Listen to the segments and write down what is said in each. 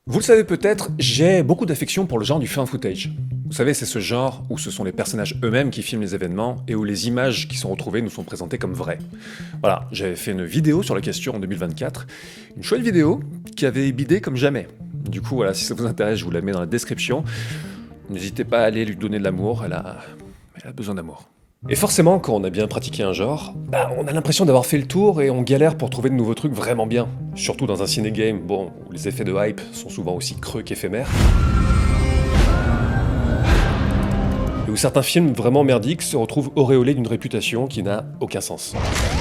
Vous le savez peut-être, j'ai beaucoup d'affection pour le genre du found footage. Vous savez, c'est ce genre où ce sont les personnages eux-mêmes qui filment les événements et où les images qui sont retrouvées nous sont présentées comme vraies. Voilà, j'avais fait une vidéo sur la question en 2024, une chouette vidéo qui avait bidé comme jamais. Du coup, voilà, si ça vous intéresse, je vous la mets dans la description. N'hésitez pas à aller lui donner de l'amour, elle a besoin d'amour. Et forcément, quand on a bien pratiqué un genre, on a l'impression d'avoir fait le tour et on galère pour trouver de nouveaux trucs vraiment bien. Surtout dans un ciné-game, bon, où les effets de hype sont souvent aussi creux qu'éphémères. Et où certains films vraiment merdiques se retrouvent auréolés d'une réputation qui n'a aucun sens.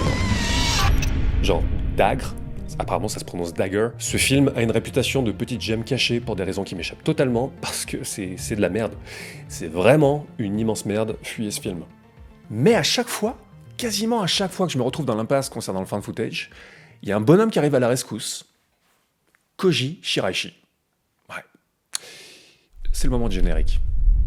Genre Dagre, apparemment ça se prononce Dagger, ce film a une réputation de petite gemme cachée pour des raisons qui m'échappent totalement, parce que c'est de la merde. C'est vraiment une immense merde, fuyez ce film. Mais à chaque fois, quasiment à chaque fois que je me retrouve dans l'impasse concernant le found footage, il y a un bonhomme qui arrive à la rescousse. Koji Shiraishi. Ouais. C'est le moment du générique.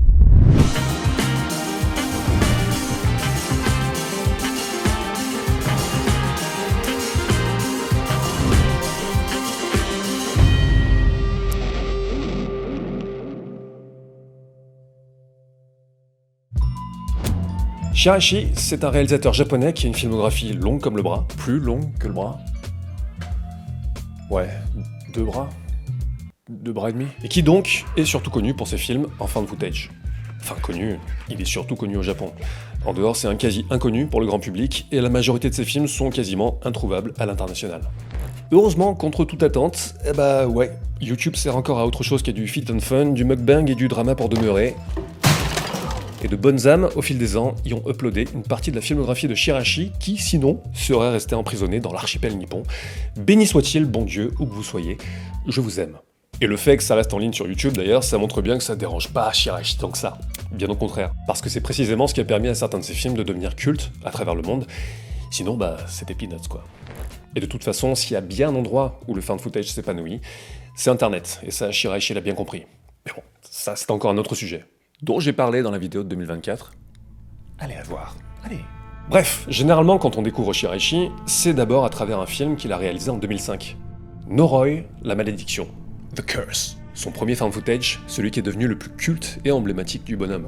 Shiraishi, c'est un réalisateur japonais qui a une filmographie longue comme le bras, plus longue que le bras. Ouais, 2 bras. 2 bras et demi. Et qui donc est surtout connu pour ses films en found footage. Enfin connu, il est surtout connu au Japon. En dehors, c'est un quasi inconnu pour le grand public, et la majorité de ses films sont quasiment introuvables à l'international. Heureusement, contre toute attente, ouais, YouTube sert encore à autre chose qu'à du fit and fun, du mukbang et du drama pour demeurer. Et de bonnes âmes, au fil des ans, y ont uploadé une partie de la filmographie de Shiraishi qui, sinon, serait resté emprisonné dans l'archipel nippon. Béni soit-il, bon Dieu, où que vous soyez, je vous aime. Et le fait que ça reste en ligne sur YouTube, d'ailleurs, ça montre bien que ça dérange pas Shiraishi tant que ça. Bien au contraire. Parce que c'est précisément ce qui a permis à certains de ses films de devenir cultes à travers le monde. Sinon, c'était peanuts, quoi. Et de toute façon, s'il y a bien un endroit où le found footage s'épanouit, c'est Internet. Et ça, Shiraishi l'a bien compris. Mais bon, ça, c'est encore un autre sujet, dont j'ai parlé dans la vidéo de 2024. Allez à voir, allez. Bref, généralement quand on découvre Shiraishi, c'est d'abord à travers un film qu'il a réalisé en 2005. Noroi, la malédiction. The Curse. Son premier found footage, celui qui est devenu le plus culte et emblématique du bonhomme.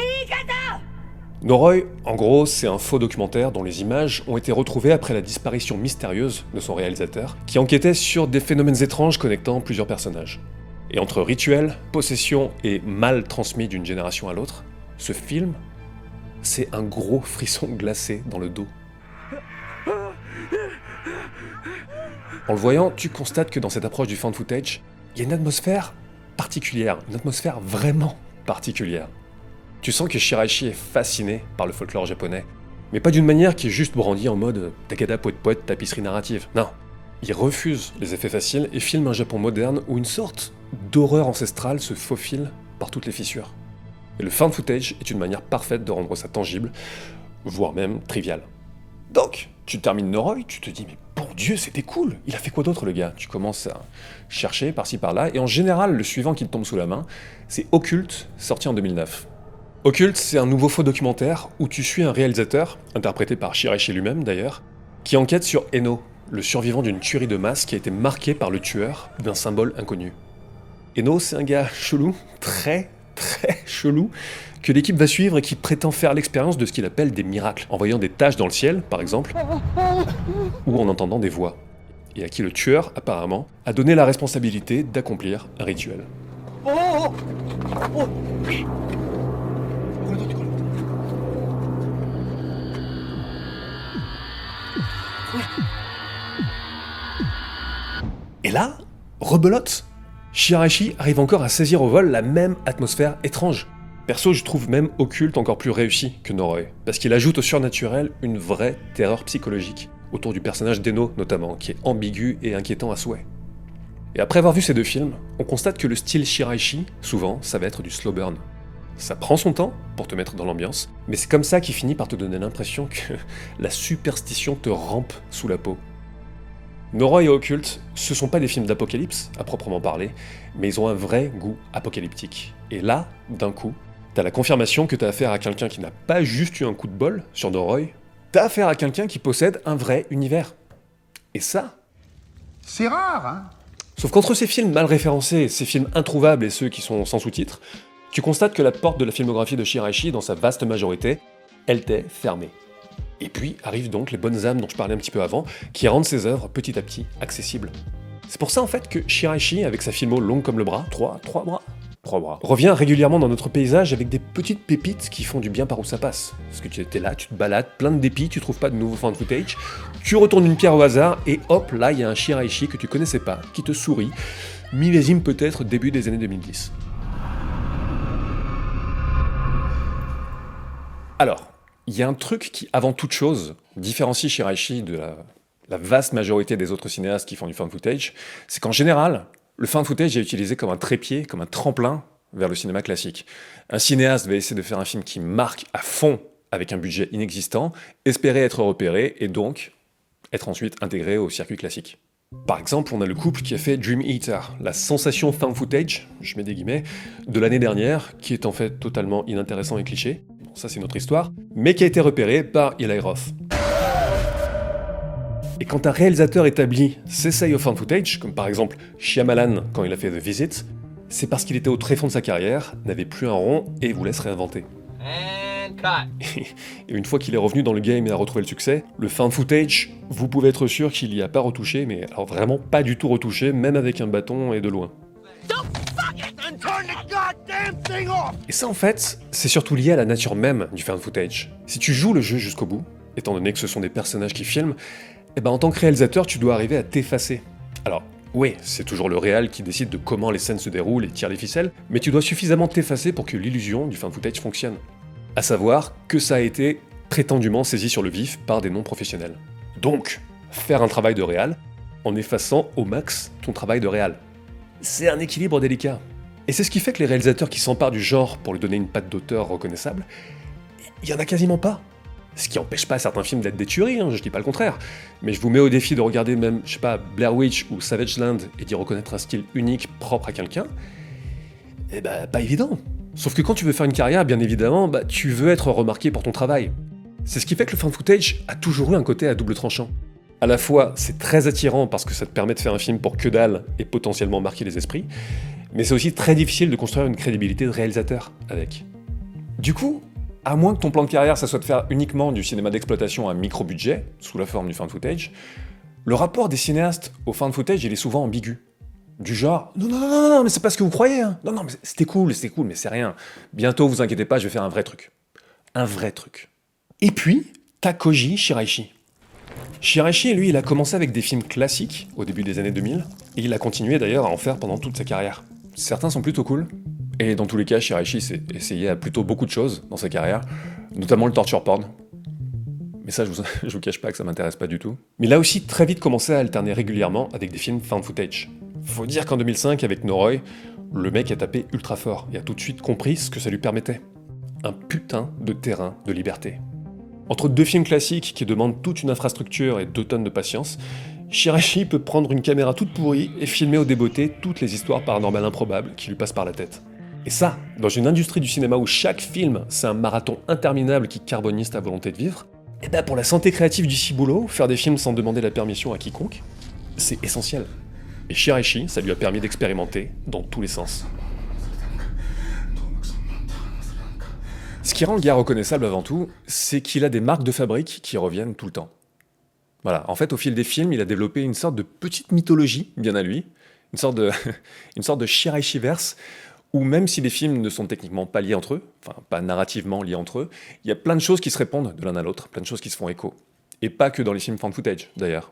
Noroi, en gros, c'est un faux documentaire dont les images ont été retrouvées après la disparition mystérieuse de son réalisateur, qui enquêtait sur des phénomènes étranges connectant plusieurs personnages. Et entre rituels, possession et mal transmis d'une génération à l'autre, ce film, c'est un gros frisson glacé dans le dos. En le voyant, tu constates que dans cette approche du found footage, il y a une atmosphère particulière, une atmosphère vraiment particulière. Tu sens que Shiraishi est fasciné par le folklore japonais, mais pas d'une manière qui est juste brandie en mode takada poète poète tapisserie narrative, non. Il refuse les effets faciles et filme un Japon moderne où une sorte d'horreur ancestrale se faufile par toutes les fissures. Et le found footage est une manière parfaite de rendre ça tangible, voire même trivial. Donc, tu termines Noroi, tu te dis mais bon Dieu, c'était cool, il a fait quoi d'autre le gars? Tu commences à chercher par-ci par-là, et en général, le suivant qui te tombe sous la main, c'est Occulte, sorti en 2009. Occulte, c'est un nouveau faux documentaire où tu suis un réalisateur, interprété par Shiraishi lui-même d'ailleurs, qui enquête sur Eno, le survivant d'une tuerie de masse qui a été marqué par le tueur d'un symbole inconnu. Eno, c'est un gars chelou, très chelou, que l'équipe va suivre et qui prétend faire l'expérience de ce qu'il appelle des miracles, en voyant des taches dans le ciel, par exemple, ou en entendant des voix, et à qui le tueur, apparemment, a donné la responsabilité d'accomplir un rituel. Et là, rebelote, Shiraishi arrive encore à saisir au vol la même atmosphère étrange. Perso, je trouve même Occulte encore plus réussi que Noroi, parce qu'il ajoute au surnaturel une vraie terreur psychologique, autour du personnage d'Eno notamment, qui est ambigu et inquiétant à souhait. Et après avoir vu ces deux films, on constate que le style Shiraishi, souvent, ça va être du slow burn. Ça prend son temps pour te mettre dans l'ambiance, mais c'est comme ça qu'il finit par te donner l'impression que la superstition te rampe sous la peau. Noroi et Occulte, ce sont pas des films d'apocalypse, à proprement parler, mais ils ont un vrai goût apocalyptique. Et là, d'un coup, t'as la confirmation que t'as affaire à quelqu'un qui n'a pas juste eu un coup de bol sur Noroi, t'as affaire à quelqu'un qui possède un vrai univers. Et ça... C'est rare, hein? Sauf qu'entre ces films mal référencés, ces films introuvables et ceux qui sont sans sous-titres, tu constates que la porte de la filmographie de Shiraishi, dans sa vaste majorité, elle t'est fermée. Et puis arrivent donc les bonnes âmes dont je parlais un petit peu avant, qui rendent ses œuvres petit à petit accessibles. C'est pour ça en fait que Shiraishi, avec sa filmo longue comme le bras, trois bras, revient régulièrement dans notre paysage avec des petites pépites qui font du bien par où ça passe. Parce que tu étais là, tu te balades, plein de dépits, tu trouves pas de nouveau found footage, tu retournes une pierre au hasard, et hop, là il y a un Shiraishi que tu connaissais pas, qui te sourit, millésime peut-être début des années 2010. Alors, il y a un truc qui, avant toute chose, différencie Shiraishi de la vaste majorité des autres cinéastes qui font du found footage, c'est qu'en général, le found footage est utilisé comme un trépied, comme un tremplin vers le cinéma classique. Un cinéaste va essayer de faire un film qui marque à fond avec un budget inexistant, espérer être repéré et donc être ensuite intégré au circuit classique. Par exemple, on a le couple qui a fait Dream Eater, la sensation found footage, je mets des guillemets, de l'année dernière, qui est en fait totalement inintéressant et cliché, bon, ça c'est notre histoire, mais qui a été repéré par Eli Roth. Et quand un réalisateur établi s'essaye au found footage, comme par exemple Shyamalan quand il a fait The Visit, c'est parce qu'il était au tréfonds de sa carrière, n'avait plus un rond et voulait se réinventer. Et une fois qu'il est revenu dans le game et a retrouvé le succès, le found footage, vous pouvez être sûr qu'il y a pas retouché, mais alors vraiment pas du tout retouché, même avec un bâton et de loin. Et ça en fait, c'est surtout lié à la nature même du found footage. Si tu joues le jeu jusqu'au bout, étant donné que ce sont des personnages qui filment, eh ben en tant que réalisateur, tu dois arriver à t'effacer. Alors, oui, c'est toujours le réal qui décide de comment les scènes se déroulent et tire les ficelles, mais tu dois suffisamment t'effacer pour que l'illusion du found footage fonctionne. À savoir que ça a été prétendument saisi sur le vif par des non-professionnels. Donc, faire un travail de réal en effaçant au max ton travail de réal. C'est un équilibre délicat. Et c'est ce qui fait que les réalisateurs qui s'emparent du genre pour lui donner une patte d'auteur reconnaissable, il y en a quasiment pas. Ce qui n'empêche pas certains films d'être des tueries, je dis pas le contraire. Mais je vous mets au défi de regarder même, je sais pas, Blair Witch ou Savage Land et d'y reconnaître un style unique, propre à quelqu'un. Eh ben, pas évident. Sauf que quand tu veux faire une carrière, bien évidemment, tu veux être remarqué pour ton travail. C'est ce qui fait que le found footage a toujours eu un côté à double tranchant. À la fois, c'est très attirant parce que ça te permet de faire un film pour que dalle et potentiellement marquer les esprits, mais c'est aussi très difficile de construire une crédibilité de réalisateur avec. Du coup, à moins que ton plan de carrière, ça soit de faire uniquement du cinéma d'exploitation à micro-budget, sous la forme du found footage, le rapport des cinéastes au found footage, il est souvent ambigu. Du genre, non, mais c'est pas ce que vous croyez, hein. Non, mais c'était cool, mais c'est rien. Bientôt, vous inquiétez pas, je vais faire un vrai truc. Un vrai truc. Et puis, t'as Koji Shiraishi. Shiraishi, lui, il a commencé avec des films classiques au début des années 2000, et il a continué d'ailleurs à en faire pendant toute sa carrière. Certains sont plutôt cool, et dans tous les cas, Shiraishi s'est essayé à plutôt beaucoup de choses dans sa carrière, notamment le torture porn. Mais ça, je vous cache pas que ça m'intéresse pas du tout. Mais il a aussi très vite commencé à alterner régulièrement avec des films found footage. Faut dire qu'en 2005, avec Noroi, le mec a tapé ultra fort et a tout de suite compris ce que ça lui permettait. Un putain de terrain de liberté. Entre deux films classiques qui demandent toute une infrastructure et 2 tonnes de patience, Shiraishi peut prendre une caméra toute pourrie et filmer au débeauté toutes les histoires paranormales improbables qui lui passent par la tête. Et ça, dans une industrie du cinéma où chaque film, c'est un marathon interminable qui carbonise ta volonté de vivre, et ben pour la santé créative du ciboulot, faire des films sans demander la permission à quiconque, c'est essentiel. Et Shiraishi, ça lui a permis d'expérimenter dans tous les sens. Ce qui rend le gars reconnaissable avant tout, c'est qu'il a des marques de fabrique qui reviennent tout le temps. Voilà, en fait, au fil des films, il a développé une sorte de petite mythologie, bien à lui, une sorte de Shiraishi-verse, où même si les films ne sont techniquement pas liés entre eux, enfin pas narrativement liés entre eux, il y a plein de choses qui se répondent de l'un à l'autre, plein de choses qui se font écho. Et pas que dans les films found footage, d'ailleurs.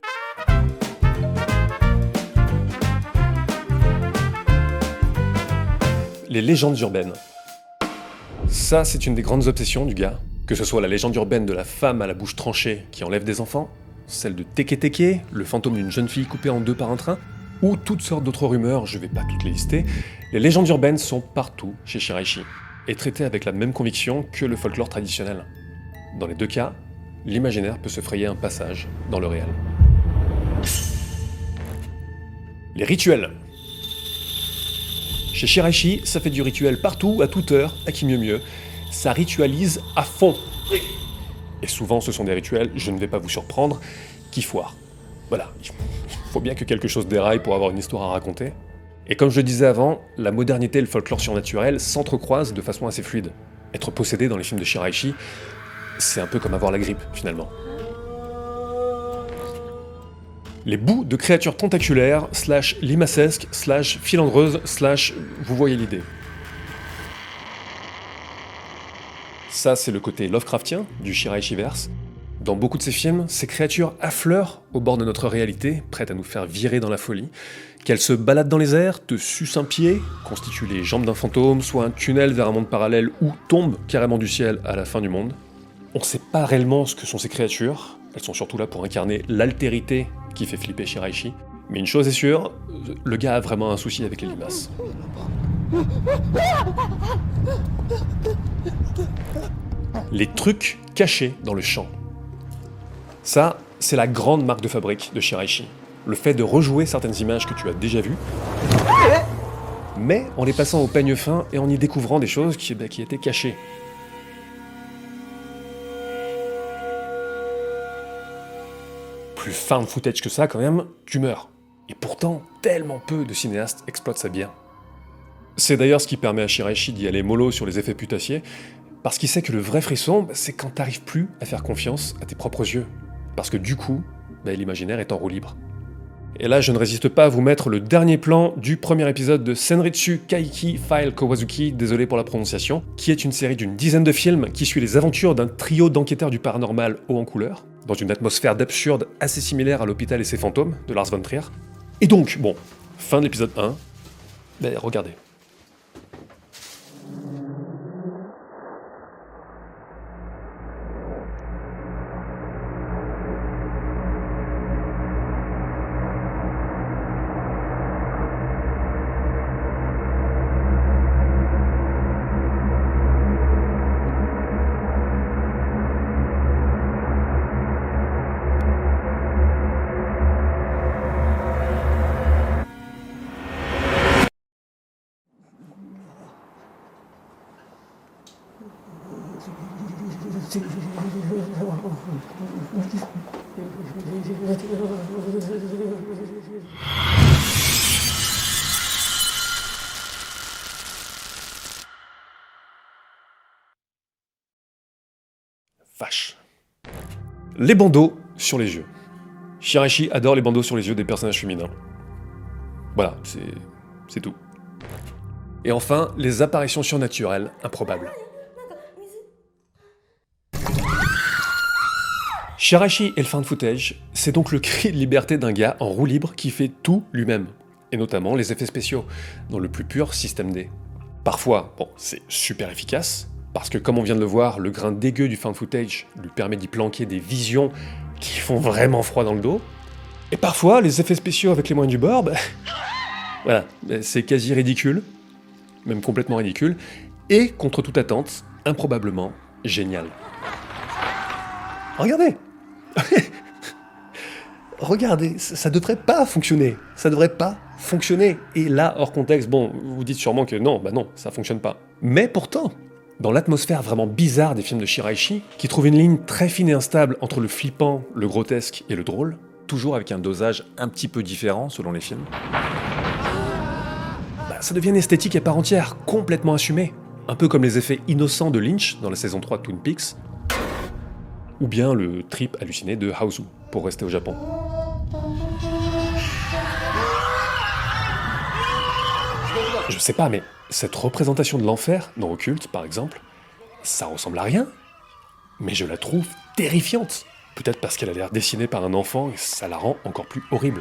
Les légendes urbaines. Ça, c'est une des grandes obsessions du gars. Que ce soit la légende urbaine de la femme à la bouche tranchée qui enlève des enfants, celle de Teke Teke, le fantôme d'une jeune fille coupée en 2 par un train, ou toutes sortes d'autres rumeurs, je vais pas toutes les lister, les légendes urbaines sont partout chez Shiraishi, et traitées avec la même conviction que le folklore traditionnel. Dans les 2 cas, l'imaginaire peut se frayer un passage dans le réel. Les rituels. Chez Shiraishi, ça fait du rituel partout, à toute heure, à qui mieux. Ça ritualise à fond. Et souvent, ce sont des rituels, je ne vais pas vous surprendre, qui foirent. Voilà, Faut bien que quelque chose déraille pour avoir une histoire à raconter. Et comme je le disais avant, la modernité et le folklore surnaturel s'entrecroisent de façon assez fluide. Être possédé dans les films de Shiraishi, c'est un peu comme avoir la grippe, finalement. Les bouts de créatures tentaculaires, / limacesques, / filandreuses, / vous voyez l'idée. Ça, c'est le côté Lovecraftien du Shiraishi-verse. Dans beaucoup de ces films, ces créatures affleurent au bord de notre réalité, prêtes à nous faire virer dans la folie. Qu'elles se baladent dans les airs, te sucent un pied, constituent les jambes d'un fantôme, soit un tunnel vers un monde parallèle ou tombent carrément du ciel à la fin du monde. On ne sait pas réellement ce que sont ces créatures, elles sont surtout là pour incarner l'altérité qui fait flipper Shiraishi. Mais une chose est sûre, le gars a vraiment un souci avec les limaces. Les trucs cachés dans le champ. Ça, c'est la grande marque de fabrique de Shiraishi. Le fait de rejouer certaines images que tu as déjà vues, mais en les passant au peigne fin et en y découvrant des choses qui étaient cachées. Plus found footage que ça, quand même, tu meurs. Et pourtant, tellement peu de cinéastes exploitent ça bien. C'est d'ailleurs ce qui permet à Shiraishi d'y aller mollo sur les effets putassiers, parce qu'il sait que le vrai frisson, c'est quand t'arrives plus à faire confiance à tes propres yeux. Parce que du coup, l'imaginaire est en roue libre. Et là, je ne résiste pas à vous mettre le dernier plan du premier épisode de Senritsu Kaiki File Kawazuki, désolé pour la prononciation, qui est une série d'une dizaine de films qui suit les aventures d'un trio d'enquêteurs du paranormal haut en couleur, dans une atmosphère d'absurde assez similaire à L'Hôpital et ses fantômes, de Lars von Trier. Et donc, bon, fin de l'épisode 1, regardez. Vache. Les bandeaux sur les yeux. Shiraishi adore les bandeaux sur les yeux des personnages féminins. Voilà, c'est tout. Et enfin, les apparitions surnaturelles improbables. Shiraishi et le found footage, c'est donc le cri de liberté d'un gars en roue libre qui fait tout lui-même, et notamment les effets spéciaux, dans le plus pur système D. Parfois, c'est super efficace, parce que comme on vient de le voir, le grain dégueu du found footage lui permet d'y planquer des visions qui font vraiment froid dans le dos. Et parfois, les effets spéciaux avec les moyens du bord, voilà, c'est quasi ridicule, même complètement ridicule, et contre toute attente, improbablement génial. Regardez. Regardez, ça devrait pas fonctionner. Ça devrait pas fonctionner. Et là, hors contexte, vous vous dites sûrement que non, ça fonctionne pas. Mais pourtant, dans l'atmosphère vraiment bizarre des films de Shiraishi, qui trouve une ligne très fine et instable entre le flippant, le grotesque et le drôle, toujours avec un dosage un petit peu différent selon les films, ça devient une esthétique à part entière, complètement assumée. Un peu comme les effets innocents de Lynch dans la saison 3 de Twin Peaks, ou bien le trip halluciné de Houseu, pour rester au Japon. Je sais pas, mais cette représentation de l'enfer, dans Occulte par exemple, ça ressemble à rien, mais je la trouve terrifiante. Peut-être parce qu'elle a l'air dessinée par un enfant et ça la rend encore plus horrible.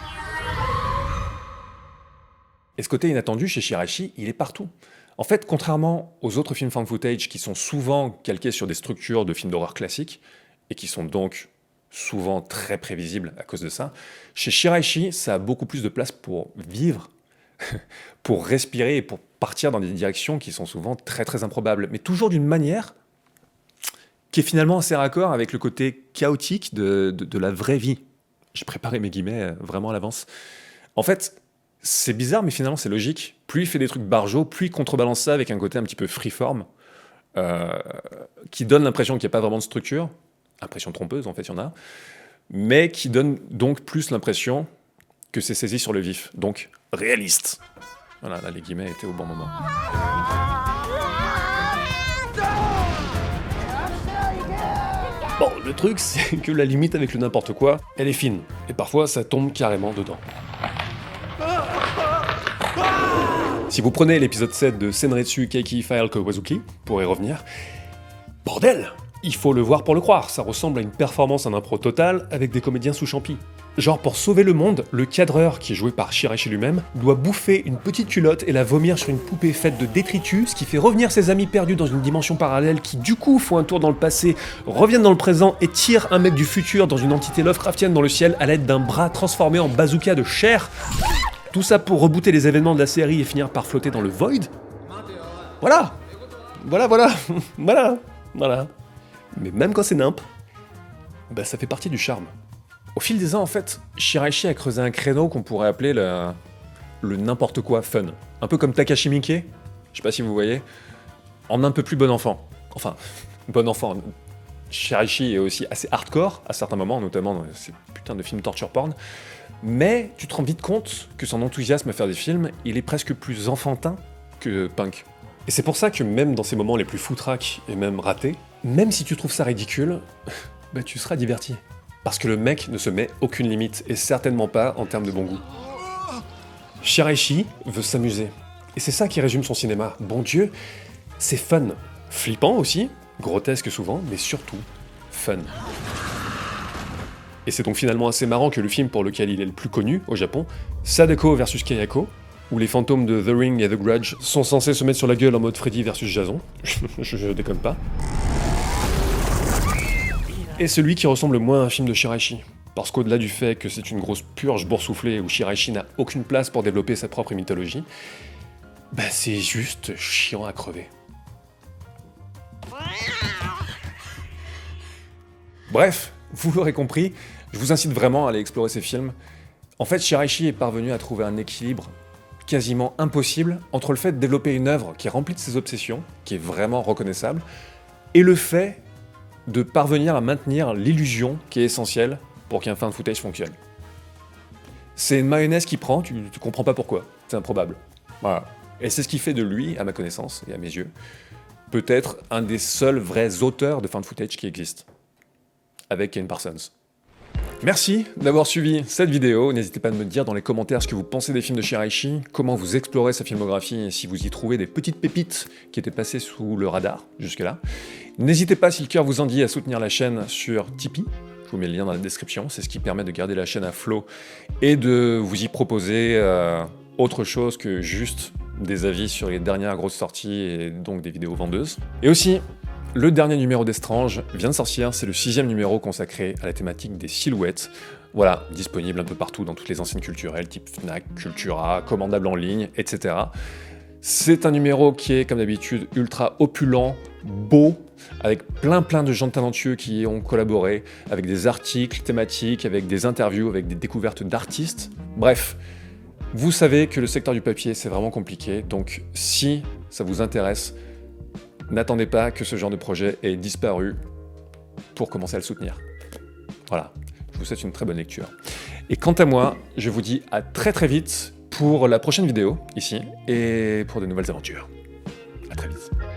Et ce côté inattendu chez Shiraishi, il est partout. En fait, contrairement aux autres films found footage qui sont souvent calqués sur des structures de films d'horreur classiques, et qui sont donc souvent très prévisibles à cause de ça, chez Shiraishi, ça a beaucoup plus de place pour vivre, pour respirer et pour partir dans des directions qui sont souvent très très improbables, mais toujours d'une manière qui est finalement assez raccord avec le côté chaotique de la vraie vie. J'ai préparé mes guillemets vraiment à l'avance. En fait, c'est bizarre, mais finalement c'est logique. Plus il fait des trucs barjots, plus il contrebalance ça avec un côté un petit peu freeform, qui donne l'impression qu'il n'y a pas vraiment de structure, impression trompeuse en fait, il y en a, mais qui donne donc plus l'impression que c'est saisi sur le vif, donc réaliste. Voilà, là les guillemets étaient au bon moment. Bon, le truc, c'est que la limite avec le n'importe quoi, elle est fine, et parfois ça tombe carrément dedans. Si vous prenez l'épisode 7 de Senretsu Keiki File Kawazuki, pour y revenir, bordel! Il faut le voir pour le croire, ça ressemble à une performance en impro totale avec des comédiens sous champi. Genre pour sauver le monde, le cadreur, qui est joué par Shiraishi lui-même, doit bouffer une petite culotte et la vomir sur une poupée faite de détritus, ce qui fait revenir ses amis perdus dans une dimension parallèle qui du coup font un tour dans le passé, reviennent dans le présent et tirent un mec du futur dans une entité Lovecraftienne dans le ciel à l'aide d'un bras transformé en bazooka de chair. Tout ça pour rebooter les événements de la série et finir par flotter dans le void. Voilà. Mais même quand c'est nimp, bah ça fait partie du charme. Au fil des ans, en fait, Shiraishi a creusé un créneau qu'on pourrait appeler le n'importe quoi fun. Un peu comme Takashi Miike, je sais pas si vous voyez, en un peu plus bon enfant. Enfin, bon enfant. Shiraishi est aussi assez hardcore à certains moments, notamment dans ces putains de films torture porn. Mais tu te rends vite compte que son enthousiasme à faire des films, il est presque plus enfantin que punk. Et c'est pour ça que même dans ces moments les plus foutraques et même ratés, même si tu trouves ça ridicule, bah tu seras diverti. Parce que le mec ne se met aucune limite, et certainement pas en termes de bon goût. Shiraishi veut s'amuser. Et c'est ça qui résume son cinéma. Bon Dieu, c'est fun. Flippant aussi, grotesque souvent, mais surtout fun. Et c'est donc finalement assez marrant que le film pour lequel il est le plus connu au Japon, Sadako vs Kayako, où les fantômes de The Ring et The Grudge sont censés se mettre sur la gueule en mode Freddy versus Jason, je déconne pas, est celui qui ressemble le moins à un film de Shiraishi. Parce qu'au-delà du fait que c'est une grosse purge boursouflée où Shiraishi n'a aucune place pour développer sa propre mythologie, bah c'est juste chiant à crever. Bref, vous l'aurez compris, je vous incite vraiment à aller explorer ces films. En fait, Shiraishi est parvenu à trouver un équilibre quasiment impossible entre le fait de développer une œuvre qui est remplie de ses obsessions, qui est vraiment reconnaissable, et le fait de parvenir à maintenir l'illusion qui est essentielle pour qu'un found footage fonctionne. C'est une mayonnaise qui prend, tu comprends pas pourquoi, c'est improbable. Voilà. Et c'est ce qui fait de lui, à ma connaissance et à mes yeux, peut-être un des seuls vrais auteurs de found footage qui existent, avec Ken Parsons. Merci d'avoir suivi cette vidéo, n'hésitez pas à me dire dans les commentaires ce que vous pensez des films de Shiraishi, comment vous explorez sa filmographie et si vous y trouvez des petites pépites qui étaient passées sous le radar jusque-là. N'hésitez pas, si le cœur vous en dit, à soutenir la chaîne sur Tipeee, je vous mets le lien dans la description, c'est ce qui permet de garder la chaîne à flot et de vous y proposer autre chose que juste des avis sur les dernières grosses sorties et donc des vidéos vendeuses. Et aussi, le dernier numéro d'Estrange vient de sortir, c'est le 6e numéro consacré à la thématique des silhouettes. Voilà, disponible un peu partout dans toutes les enseignes culturelles, type Fnac, Cultura, commandable en ligne, etc. C'est un numéro qui est, comme d'habitude, ultra opulent, beau, avec plein de gens talentueux qui ont collaboré, avec des articles thématiques, avec des interviews, avec des découvertes d'artistes. Bref, vous savez que le secteur du papier, c'est vraiment compliqué, donc si ça vous intéresse, n'attendez pas que ce genre de projet ait disparu pour commencer à le soutenir. Voilà, je vous souhaite une très bonne lecture. Et quant à moi, je vous dis à très vite pour la prochaine vidéo, ici, et pour de nouvelles aventures. À très vite.